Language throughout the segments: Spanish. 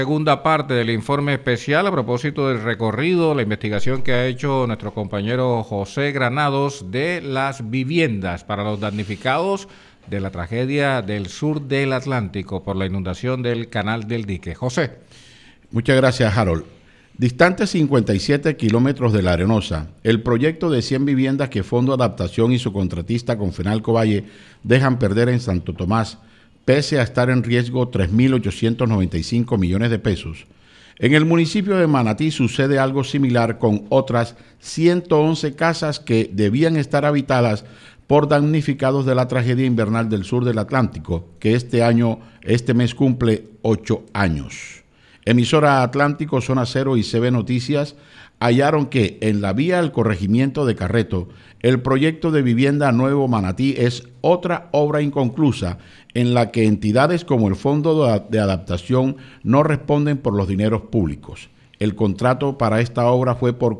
Segunda parte del informe especial a propósito del recorrido, la investigación que ha hecho nuestro compañero José Granados de las viviendas para los damnificados de la tragedia del sur del Atlántico por la inundación del Canal del Dique. José. Muchas gracias, Harold. Distante 57 kilómetros de La Arenosa, el proyecto de 100 viviendas que Fondo Adaptación y su contratista Confenalco Valle dejan perder en Santo Tomás, pese a estar en riesgo 3.895 millones de pesos. En el municipio de Manatí sucede algo similar con otras 111 casas que debían estar habitadas por damnificados de la tragedia invernal del sur del Atlántico, que este mes cumple 8 años. Emisora Atlántico, Zona Cero y CB Noticias hallaron que en la vía del corregimiento de Carreto, el proyecto de vivienda Nuevo Manatí es otra obra inconclusa en la que entidades como el Fondo de Adaptación no responden por los dineros públicos. El contrato para esta obra fue por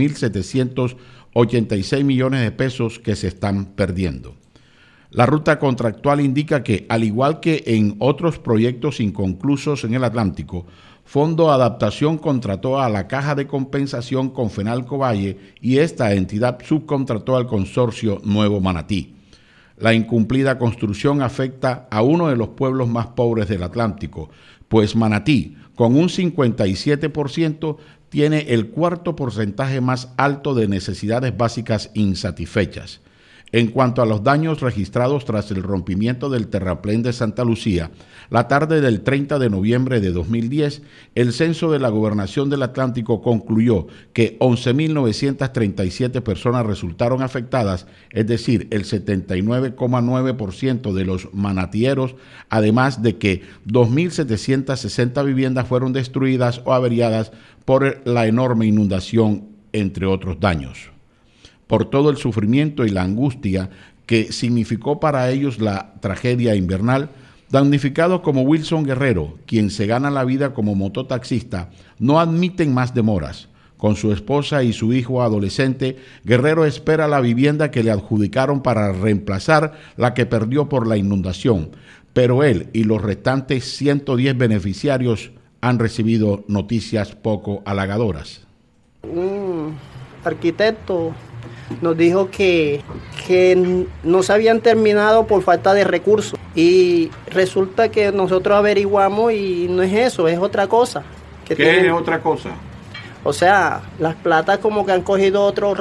4.786 millones de pesos que se están perdiendo. La ruta contractual indica que, al igual que en otros proyectos inconclusos en el Atlántico, Fondo Adaptación contrató a la Caja de Compensación Confenalco Valle y esta entidad subcontrató al consorcio Nuevo Manatí. La incumplida construcción afecta a uno de los pueblos más pobres del Atlántico, pues Manatí, con un 57%, tiene el cuarto porcentaje más alto de necesidades básicas insatisfechas. En cuanto a los daños registrados tras el rompimiento del terraplén de Santa Lucía, la tarde del 30 de noviembre de 2010, el censo de la Gobernación del Atlántico concluyó que 11.937 personas resultaron afectadas, es decir, el 79,9% de los manatieros, además de que 2.760 viviendas fueron destruidas o averiadas por la enorme inundación, entre otros daños. Por todo el sufrimiento y la angustia que significó para ellos la tragedia invernal, damnificados como Wilson Guerrero, quien se gana la vida como mototaxista, no admiten más demoras. Con su esposa y su hijo adolescente, Guerrero espera la vivienda que le adjudicaron para reemplazar la que perdió por la inundación, pero él y los restantes 110 beneficiarios han recibido noticias poco halagadoras. Un arquitecto nos dijo que no se habían terminado por falta de recursos y resulta que nosotros averiguamos y no es eso, es otra cosa. ¿Qué es otra cosa? O sea, las platas como que han cogido otro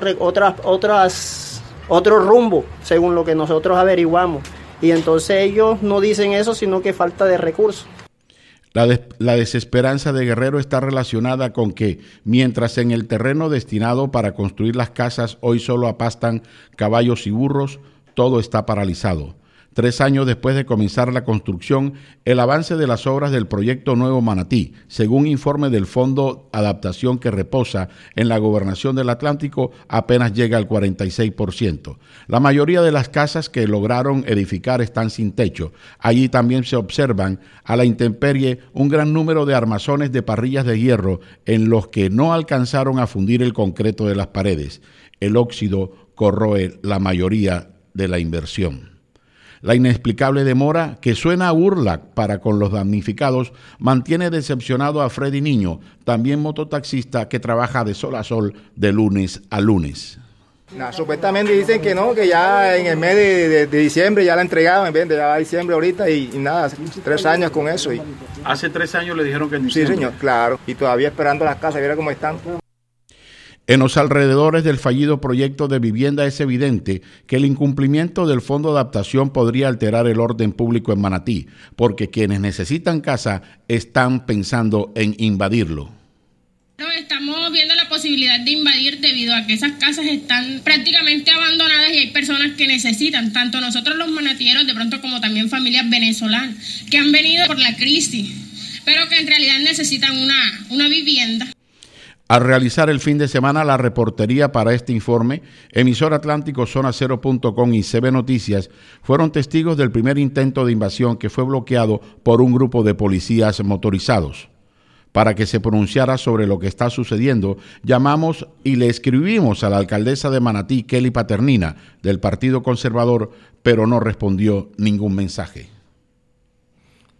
rumbo, según lo que nosotros averiguamos. Y entonces ellos no dicen eso, sino que falta de recursos. La desesperanza de Guerrero está relacionada con que, mientras en el terreno destinado para construir las casas hoy solo apastan caballos y burros, todo está paralizado. 3 años después de comenzar la construcción, el avance de las obras del proyecto Nuevo Manatí, según informe del Fondo Adaptación que reposa en la Gobernación del Atlántico, apenas llega al 46%. La mayoría de las casas que lograron edificar están sin techo. Allí también se observan a la intemperie un gran número de armazones de parrillas de hierro en los que no alcanzaron a fundir el concreto de las paredes. El óxido corroe la mayoría de la inversión. La inexplicable demora, que suena a burla para con los damnificados, mantiene decepcionado a Freddy Niño, también mototaxista que trabaja de sol a sol de lunes a lunes. Supuestamente dicen que no, que ya en el mes de diciembre ya la entregaban, en vez de ya diciembre ahorita y nada, 3 años con eso. Hace 3 años le dijeron que en diciembre. Sí, señor, claro, y todavía esperando las casas, mira cómo están. En los alrededores del fallido proyecto de vivienda es evidente que el incumplimiento del Fondo de Adaptación podría alterar el orden público en Manatí, porque quienes necesitan casa están pensando en invadirlo. Estamos viendo la posibilidad de invadir debido a que esas casas están prácticamente abandonadas y hay personas que necesitan, tanto nosotros los manatieros de pronto como también familias venezolanas que han venido por la crisis, pero que en realidad necesitan una vivienda. Al realizar el fin de semana la reportería para este informe, Emisora Atlántico, Zonacero.com y CB Noticias fueron testigos del primer intento de invasión que fue bloqueado por un grupo de policías motorizados. Para que se pronunciara sobre lo que está sucediendo, llamamos y le escribimos a la alcaldesa de Manatí, Kelly Paternina, del Partido Conservador, pero no respondió ningún mensaje.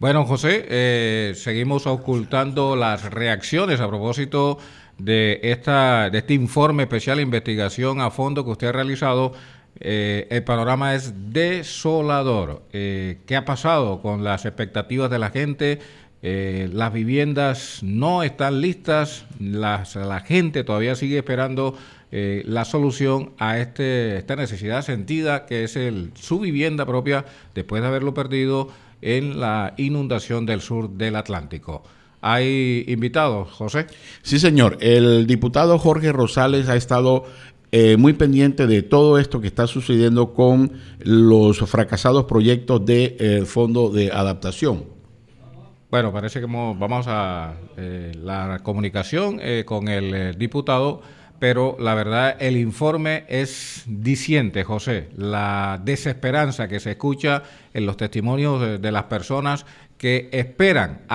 Bueno, José, seguimos ocultando las reacciones a propósito de este informe especial de investigación a fondo que usted ha realizado. El panorama es desolador. ¿Qué ha pasado con las expectativas de la gente? Las viviendas no están listas, la gente todavía sigue esperando la solución a esta necesidad sentida que es su vivienda propia después de haberlo perdido en la inundación del sur del Atlántico. ¿Hay invitados, José? Sí, señor. El diputado Jorge Rosales ha estado muy pendiente de todo esto que está sucediendo con los fracasados proyectos del Fondo de Adaptación. Bueno, parece que vamos a la comunicación con el diputado, pero la verdad el informe es diciente, José, la desesperanza que se escucha en los testimonios de las personas que esperan